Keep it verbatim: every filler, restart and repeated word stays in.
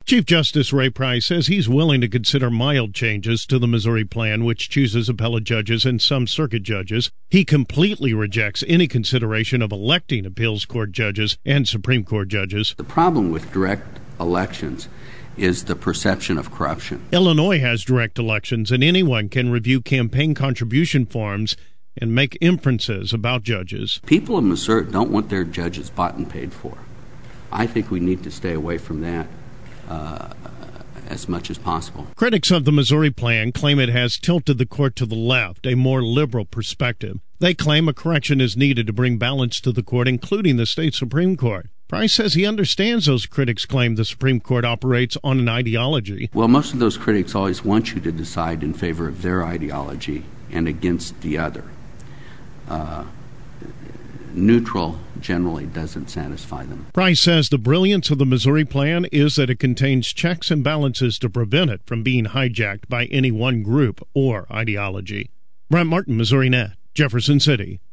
Chief Justice Ray Price says he's willing to consider mild changes to the Missouri plan, which chooses appellate judges and some circuit judges. He completely rejects any consideration of electing appeals court judges and Supreme Court judges. The problem with direct elections is the perception of corruption. Illinois has direct elections, and anyone can review campaign contribution forms and make inferences about judges. People in Missouri don't want their judges bought and paid for. I think we need to stay away from that uh, as much as possible. Critics of the Missouri plan claim it has tilted the court to the left, a more liberal perspective. They claim a correction is needed to bring balance to the court, including the state Supreme Court. Price says he understands those critics claim the Supreme Court operates on an ideology. Well, most of those critics always want you to decide in favor of their ideology and against the other. Uh, neutral generally doesn't satisfy them. Price says the brilliance of the Missouri plan is that it contains checks and balances to prevent it from being hijacked by any one group or ideology. Brent Martin, Missouri Net, Jefferson City.